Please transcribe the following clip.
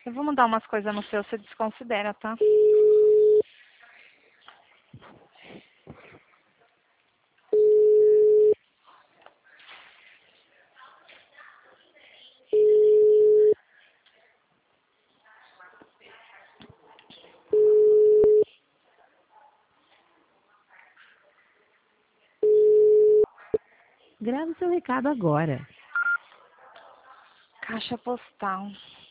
Eu vou mudar umas coisas no seu, você desconsidera, tá? Grave seu recado agora. Caixa postal.